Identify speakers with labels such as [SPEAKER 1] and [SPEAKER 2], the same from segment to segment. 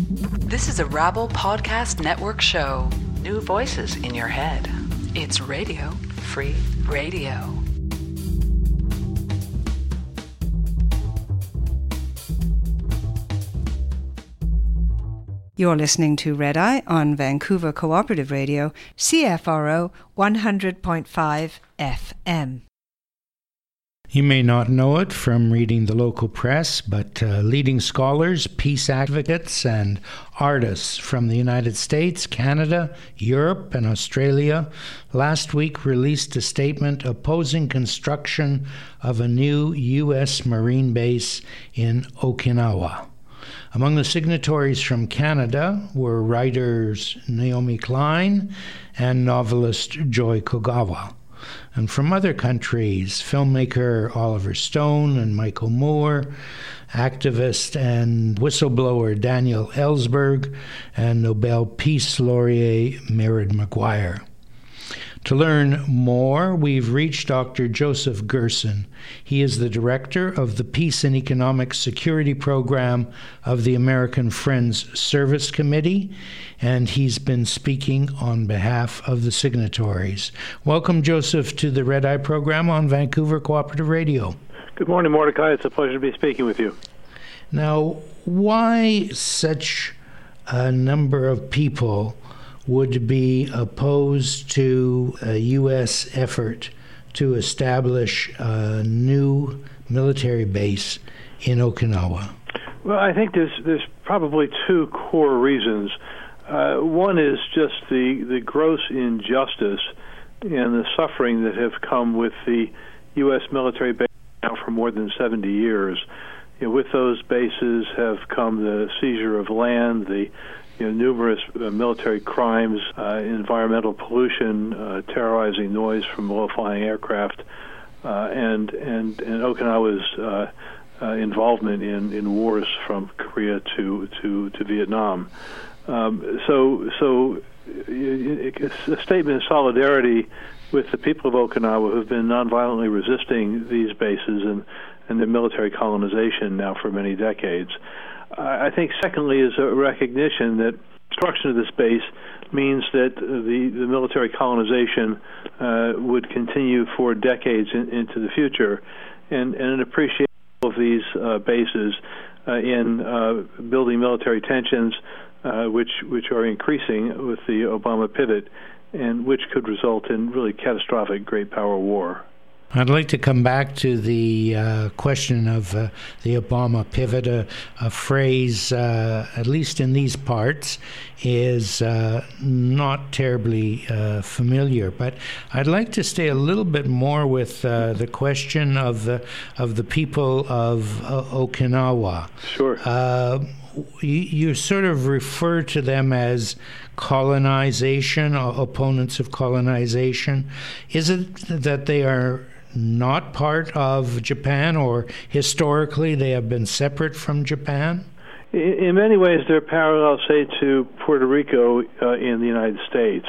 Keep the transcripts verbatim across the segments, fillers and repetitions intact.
[SPEAKER 1] This is a Rabble Podcast Network show. New voices in your head. It's Radio Free Radio.
[SPEAKER 2] You're listening to Red Eye on Vancouver Cooperative Radio, C F R O one hundred point five F M.
[SPEAKER 3] You may not know it from reading the local press, but uh, leading scholars, peace advocates, and artists from the United States, Canada, Europe, and Australia last week released a statement opposing construction of a new U S Marine base in Okinawa. Among the signatories from Canada were writers Naomi Klein and novelist Joy Kogawa. And from other countries, filmmaker Oliver Stone and Michael Moore, activist and whistleblower Daniel Ellsberg, and Nobel Peace Laureate Mairead Maguire. To learn more, we've reached Doctor Joseph Gerson. He is the director of the Peace and Economic Security Program of the American Friends Service Committee, and he's been speaking on behalf of the signatories. Welcome, Joseph, to the Red Eye program on Vancouver Cooperative Radio.
[SPEAKER 4] Good morning, Mordecai. It's a pleasure to be speaking with you.
[SPEAKER 3] Now, why such a number of people would be opposed to a U S effort to establish a new military base in Okinawa?
[SPEAKER 4] Well, I think there's there's probably two core reasons. Uh, one is just the, the gross injustice and the suffering that have come with the U S military base now for more than seventy years. You know, with those bases have come the seizure of land, the You know, numerous uh, military crimes, uh, environmental pollution, uh, terrorizing noise from low-flying aircraft, uh, and and and Okinawa's uh, uh, involvement in, in wars from Korea to to, to Vietnam. Um, so so it's a statement of solidarity with the people of Okinawa who've been nonviolently resisting these bases and and their military colonization now for many decades. I think, secondly, is a recognition that construction of this base means that the, the military colonization uh, would continue for decades in, into the future, and, and an appreciation of these uh, bases uh, in uh, building military tensions, uh, which which are increasing with the Obama pivot, and which could result in really catastrophic great power war.
[SPEAKER 3] I'd like to come back to the uh, question of uh, the Obama pivot. A, a phrase, uh, at least in these parts, is uh, not terribly uh, familiar. But I'd like to stay a little bit more with uh, the question of the of the people of uh, Okinawa.
[SPEAKER 4] Sure.
[SPEAKER 3] Uh, you, you sort of refer to them as colonization, or opponents of colonization. Is it that they are not part of Japan, or historically they have been separate from Japan?
[SPEAKER 4] In many ways, they're parallel, say, to Puerto Rico uh, in the United States.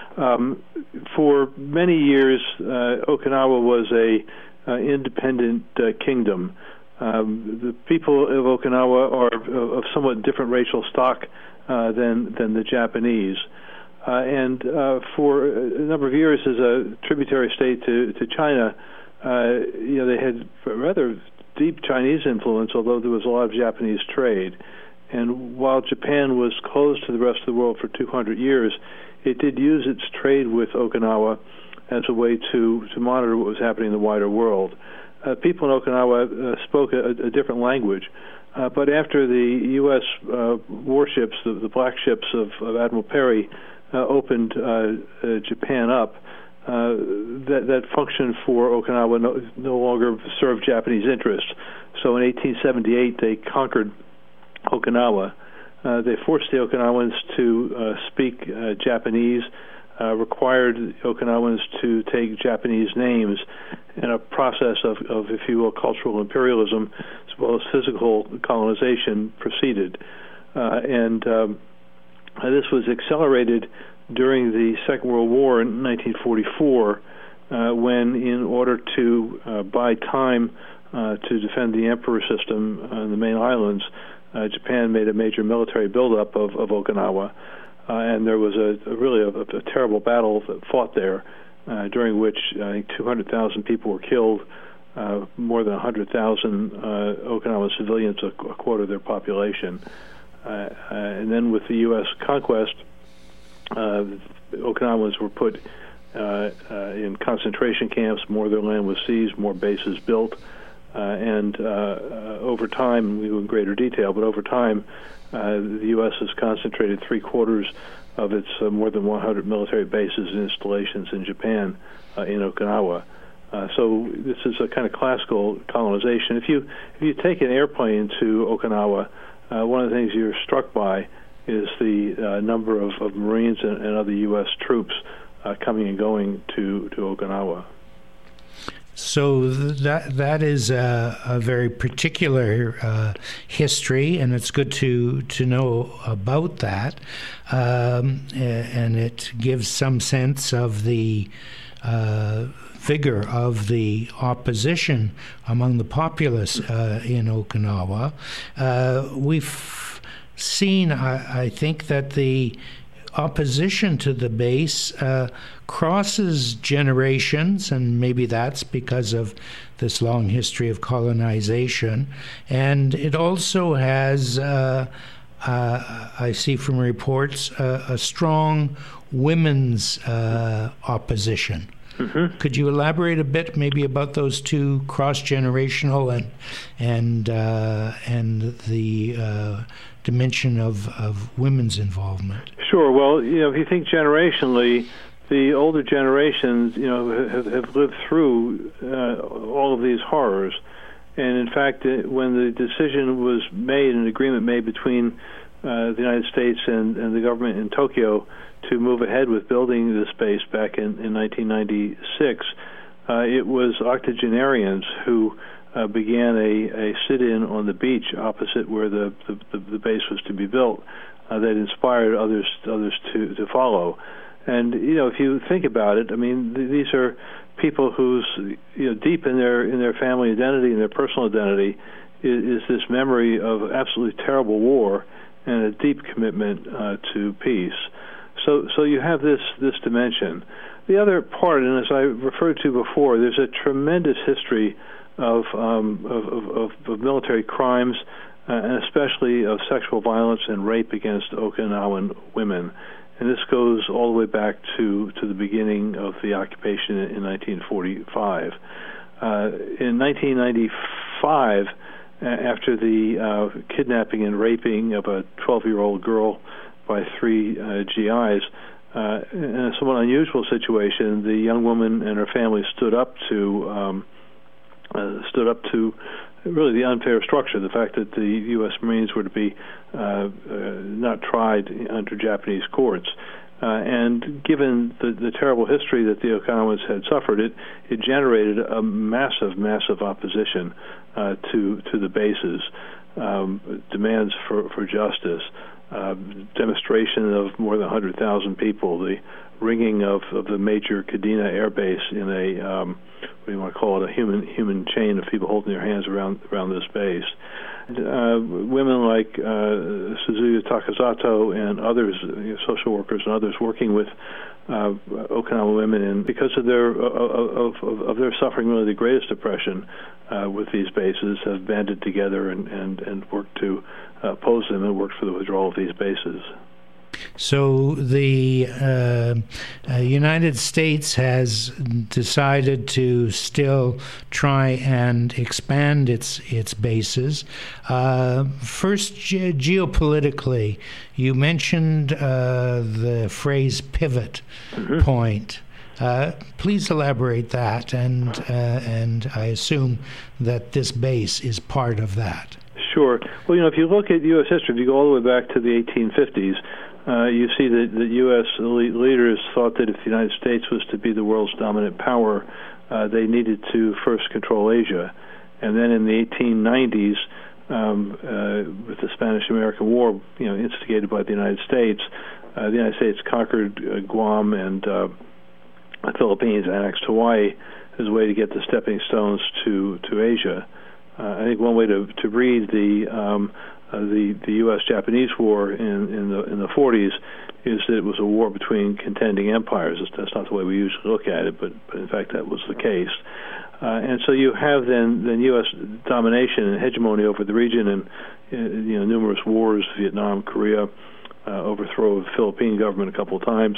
[SPEAKER 4] Um, for many years, uh, Okinawa was a uh, independent uh, kingdom. Um, the people of Okinawa are of somewhat different racial stock uh, than than the Japanese. Uh, and uh, for a number of years, as a tributary state to, to China, uh, you know, they had rather deep Chinese influence, although there was a lot of Japanese trade. And while Japan was closed to the rest of the world for two hundred years, it did use its trade with Okinawa as a way to, to monitor what was happening in the wider world. Uh, people in Okinawa uh, spoke a, a different language. Uh, but after the U S uh, warships, the, the black ships of, of Admiral Perry, Uh, opened uh, uh, Japan up, uh, that, that function for Okinawa no, no longer served Japanese interests. So in eighteen seventy-eight, they conquered Okinawa. Uh, they forced the Okinawans to uh, speak uh, Japanese, uh, required Okinawans to take Japanese names, and a process of, of, if you will, cultural imperialism as well as physical colonization proceeded. Uh, and um, Uh, this was accelerated during the Second World War in nineteen forty-four, uh, when, in order to uh, buy time uh, to defend the emperor system on the main islands, uh, Japan made a major military buildup of, of Okinawa, uh, and there was a, a really a, a terrible battle that fought there, uh, during which I think two hundred thousand people were killed, uh, more than one hundred thousand uh, Okinawa civilians, a, a quarter of their population. Uh, uh, and then with the U S conquest, uh, Okinawans were put uh, uh, in concentration camps, more of their land was seized, more bases built, uh, and uh, uh, over time, we go in greater detail, but over time, uh, the U S has concentrated three quarters of its uh, more than one hundred military bases and installations in Japan uh, in Okinawa. Uh, so this is a kind of classical colonization. If you if you take an airplane to Okinawa, uh, one of the things you're struck by is the uh, number of, of Marines and, and other U S troops uh, coming and going to, to Okinawa.
[SPEAKER 3] So that that is a, a very particular uh, history, and it's good to to know about that, um, and it gives some sense of the uh, vigor of the opposition among the populace uh, in Okinawa. Uh, we've seen, I, I think, that the opposition to the base uh, crosses generations, and maybe that's because of this long history of colonization. And it also has, uh, uh, I see from reports, uh, a strong women's uh, opposition. Mm-hmm. Could you elaborate a bit, maybe, about those two, cross-generational and and uh, and the uh, dimension of, of women's involvement? Sure.
[SPEAKER 4] Well, you know, if you think generationally, the older generations, you know, have, have lived through uh, all of these horrors, and in fact, when the decision was made, an agreement made between uh, the United States and, and the government in Tokyo to move ahead with building this base back in, in nineteen ninety-six, uh, it was octogenarians who uh, began a, a sit-in on the beach opposite where the, the, the base was to be built uh, that inspired others others to, to follow. And, you know, if you think about it, I mean, th- these are people whose, you know, deep in their in their family identity and their personal identity is, is this memory of absolutely terrible war and a deep commitment uh, to peace. So, so you have this this dimension. The other part, and as I referred to before, there's a tremendous history of um, of, of, of military crimes, uh, and especially of sexual violence and rape against Okinawan women. And this goes all the way back to, to the beginning of the occupation in nineteen forty-five. Uh, in nineteen ninety-five, after the uh, kidnapping and raping of a twelve-year-old girl by three uh, G Is, uh, in a somewhat unusual situation, the young woman and her family stood up to um, uh, stood up to really the unfair structure, the fact that the U S Marines were to be uh, uh, not tried under Japanese courts. Uh, and given the, the terrible history that the Okinawans had suffered, it, it generated a massive, massive opposition uh, to to the bases, um, demands for, for justice, uh, demonstration of more than one hundred thousand people, the ringing of, of the major Kadena air base in a, um, what do you want to call it, a human human chain of people holding their hands around around this base. Uh, women like uh, Suzuya Takasato and others, you know, social workers and others working with uh, Okinawa women, and because of their of, of, of their suffering really the greatest oppression uh, with these bases, have banded together and, and, and worked to uh, oppose them and worked for the withdrawal of these bases.
[SPEAKER 3] So the uh, uh, United States has decided to still try and expand its its bases. Uh, first, ge- geopolitically, you mentioned uh, the phrase pivot mm-hmm. point. Uh, please elaborate that, and uh, and I assume that this base is part of that.
[SPEAKER 4] Sure. Well, you know, if you look at U S history, if you go all the way back to the eighteen fifties, Uh, you see that the U S elite leaders thought that if the United States was to be the world's dominant power, uh, they needed to first control Asia. And then in the eighteen nineties, um, uh, with the Spanish-American War, you know, instigated by the United States, uh, the United States conquered uh, Guam and uh, the Philippines, annexed Hawaii as a way to get the stepping stones to to Asia. Uh, I think one way to to read the um, uh, the the U S Japanese War in, in the in the forties is that it was a war between contending empires. That's not the way we usually look at it, but, but in fact that was the case. Uh, and so you have then, then U S domination and hegemony over the region, and uh, you know numerous wars, Vietnam, Korea, uh, overthrow of the Philippine government a couple of times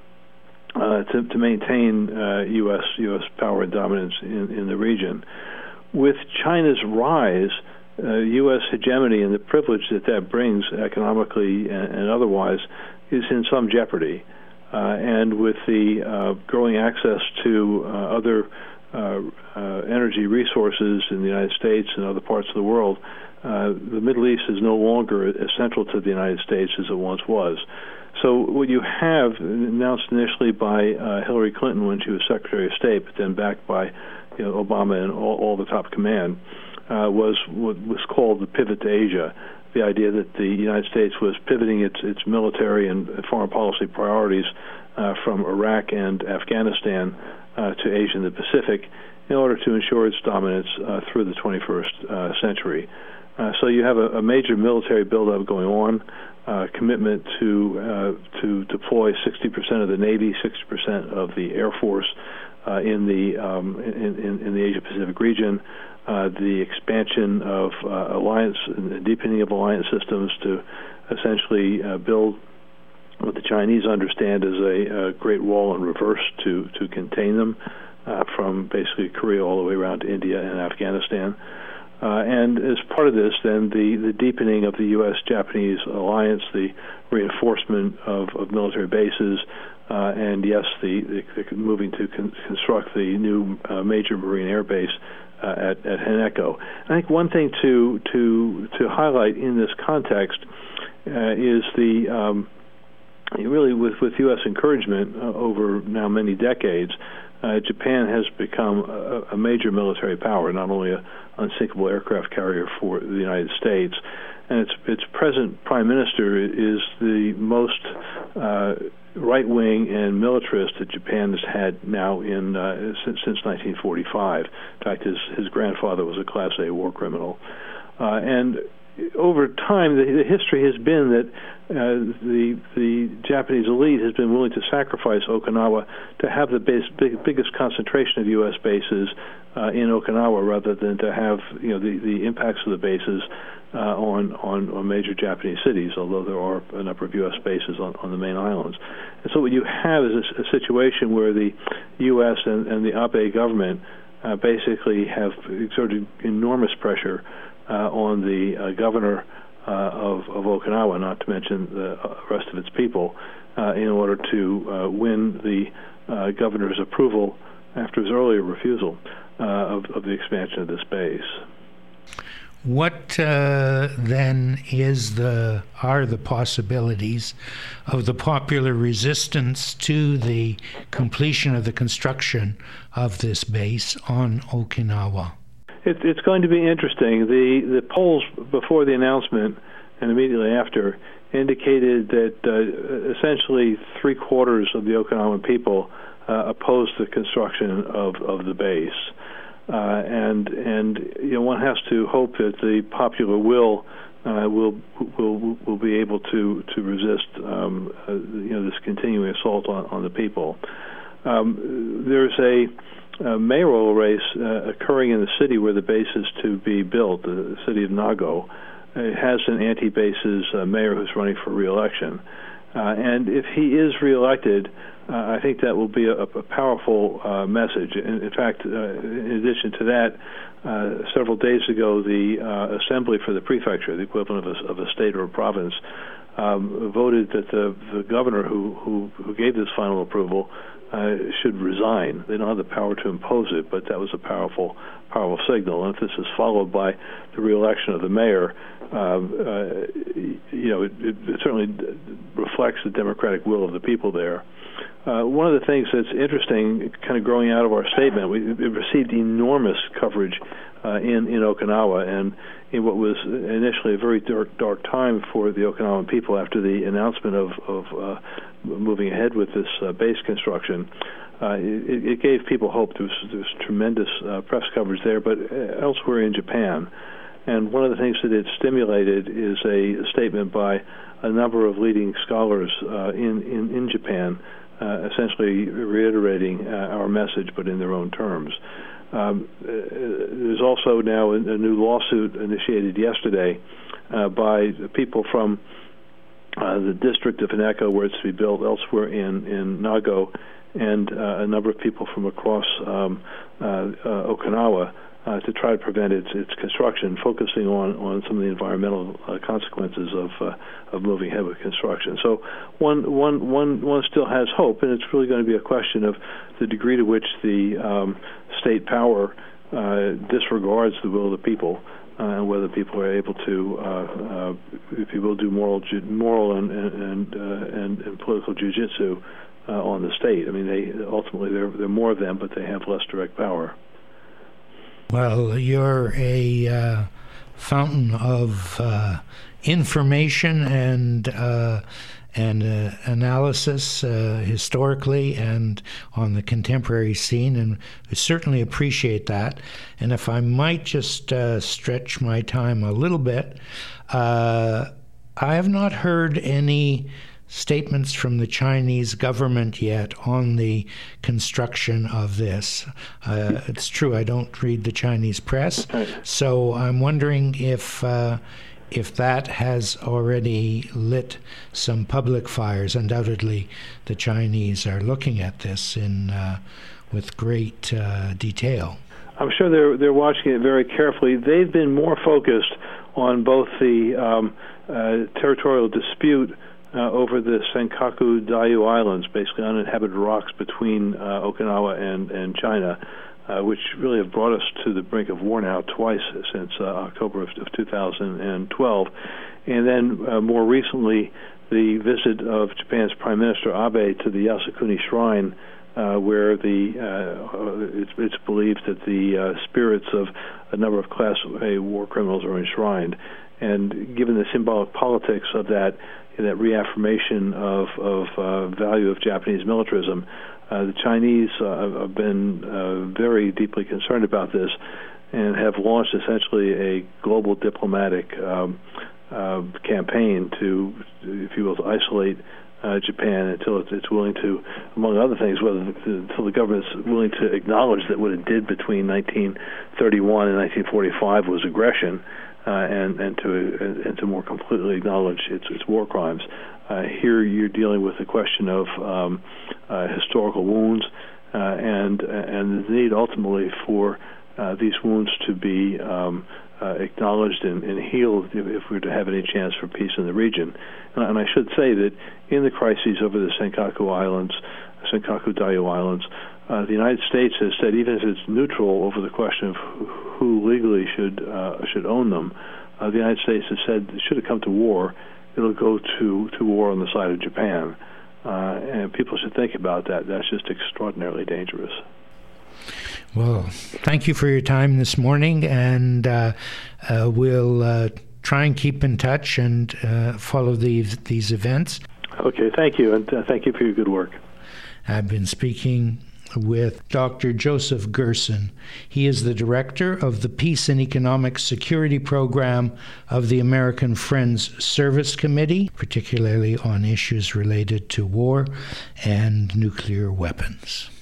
[SPEAKER 4] uh, to, to maintain uh, U S U S power and dominance in, in the region. With China's rise, uh, U S hegemony and the privilege that that brings economically and, and otherwise is in some jeopardy. Uh, and with the uh, growing access to uh, other uh, uh, energy resources in the United States and other parts of the world, uh, the Middle East is no longer as central to the United States as it once was. So what you have, announced initially by uh, Hillary Clinton when she was Secretary of State, but then backed by you know, Obama and all, all the top command, uh, was what was called the pivot to Asia. The idea that the United States was pivoting its its military and foreign policy priorities uh, from Iraq and Afghanistan uh, to Asia and the Pacific in order to ensure its dominance uh, through the twenty-first uh, century. Uh, so you have a, a major military buildup going on, uh, commitment to uh, to deploy sixty percent of the Navy, sixty percent of the Air Force uh, in the um, in, in, in the Asia Pacific region. Uh, the expansion of uh, alliance and the deepening of alliance systems to essentially uh, build what the Chinese understand as a, a great wall in reverse to, to contain them uh, from basically Korea all the way around to India and Afghanistan. Uh, and as part of this, then, the, the deepening of the U S Japanese alliance, the reinforcement of, of military bases, uh, and, yes, the, the, the moving to con- construct the new uh, major Marine Air Base Uh, at, at Haneko. I think one thing to to to highlight in this context uh, is the um, really with, with U S encouragement uh, over now many decades, uh, Japan has become a, a major military power, not only an unsinkable aircraft carrier for the United States, and its its present prime minister is the most uh, right-wing and militarist that Japan has had now in uh, since, since nineteen forty-five. In fact, his, his grandfather was a Class A war criminal. Uh, and over time, the, the history has been that uh, the the Japanese elite has been willing to sacrifice Okinawa to have the base, big, biggest concentration of U S bases uh, in Okinawa rather than to have you know the, the impacts of the bases Uh, on, on, on major Japanese cities, although there are a number of U S bases on, on the main islands. And so what you have is a, a situation where the U S and, and the Abe government uh, basically have exerted enormous pressure uh, on the uh, governor uh, of, of Okinawa, not to mention the rest of its people, uh, in order to uh, win the uh, governor's approval after his earlier refusal uh, of, of the expansion of this base.
[SPEAKER 3] What uh, then is the are the possibilities of the popular resistance to the completion of the construction of this base on Okinawa?
[SPEAKER 4] It, it's going to be interesting. The the polls before the announcement and immediately after indicated that uh, essentially three quarters of the Okinawan people uh, opposed the construction of, of the base. Uh, and and you know one has to hope that the popular will uh, will will will be able to to resist um, uh, you know this continuing assault on, on the people. Um, there's a, a mayoral race uh, occurring in the city where the base is to be built, the city of Nago. It has an anti-bases uh, mayor who's running for re-election, uh, and if he is re-elected, Uh, I think that will be a, a powerful uh, message. In, in fact, uh, in addition to that, uh, several days ago, the uh, Assembly for the Prefecture, the equivalent of a, of a state or a province, um, voted that the, the governor who, who, who gave this final approval uh, should resign. They don't have the power to impose it, but that was a powerful, powerful signal. And if this is followed by the re-election of the mayor, um, uh, you know, it, it, it certainly reflects the democratic will of the people there. Uh, one of the things that's interesting, kind of growing out of our statement, we it received enormous coverage uh, in, in Okinawa, and in what was initially a very dark, dark time for the Okinawan people after the announcement of, of uh, moving ahead with this uh, base construction. Uh, it, it gave people hope. There was, there was tremendous uh, press coverage there, but elsewhere in Japan. And one of the things that it stimulated is a statement by a number of leading scholars uh, in, in, in Japan, uh, essentially reiterating uh, our message, but in their own terms. Um, there's also now a, a new lawsuit initiated yesterday uh, by people from uh, the district of Hineko, where it's to be built, elsewhere in, in Nago, and uh, a number of people from across um, uh, uh, Okinawa uh, to try to prevent its, its construction, focusing on, on some of the environmental uh, consequences of uh, of moving ahead with construction. So one, one, one, one still has hope, and it's really going to be a question of the degree to which the um, state power uh, disregards the will of the people, uh, and whether people are able to, uh, uh, if you will, do moral, moral and and uh, and, and political jujitsu uh, on the state. I mean, they ultimately there there are more of them, but they have less direct power.
[SPEAKER 3] Well, you're a uh, fountain of uh, information and uh, and uh, analysis uh, historically and on the contemporary scene, and I certainly appreciate that. And if I might just uh, stretch my time a little bit, uh, I have not heard any statements from the Chinese government yet on the construction of this. Uh, it's true, I don't read the Chinese press, so I'm wondering if uh, if that has already lit some public fires. Undoubtedly, the Chinese are looking at this in uh, with great uh, detail.
[SPEAKER 4] I'm sure they're they're watching it very carefully. They've been more focused on both the um, uh, territorial dispute Uh, over the Senkaku Diaoyu Islands, basically uninhabited rocks between uh, Okinawa and, and China, uh, which really have brought us to the brink of war now twice since uh, October of, of two thousand twelve. And then uh, more recently, the visit of Japan's Prime Minister Abe to the Yasukuni Shrine, uh, where the uh, it's, it's believed that the uh, spirits of a number of Class A war criminals are enshrined. And given the symbolic politics of that, that reaffirmation of, of uh, value of Japanese militarism, uh, the Chinese uh, have been uh, very deeply concerned about this and have launched essentially a global diplomatic um, uh, campaign to, if you will, to isolate uh, Japan until it's, it's willing to, among other things, whether the, until the government's willing to acknowledge that what it did between nineteen thirty-one and nineteen forty-five was aggression. Uh, and, and to uh, and to more completely acknowledge its, its war crimes. Uh, here you're dealing with the question of um, uh, historical wounds uh, and and the need ultimately for uh, these wounds to be um, uh, acknowledged and, and healed if, if we're to have any chance for peace in the region. And, and I should say that in the crises over the Senkaku Islands, Senkaku Diaoyu Islands, Uh, the United States has said, even if it's neutral over the question of who legally should uh, should own them, uh, the United States has said, should it come to war, it'll go to, to war on the side of Japan. Uh, and people should think about that. That's just extraordinarily dangerous.
[SPEAKER 3] Well, thank you for your time this morning, and uh, uh, we'll uh, try and keep in touch and uh, follow these, these events.
[SPEAKER 4] Okay, thank you, and uh, thank you for your good work.
[SPEAKER 3] I've been speaking with Doctor Joseph Gerson. He is the director of the Peace and Economic Security Program of the American Friends Service Committee, particularly on issues related to war and nuclear weapons.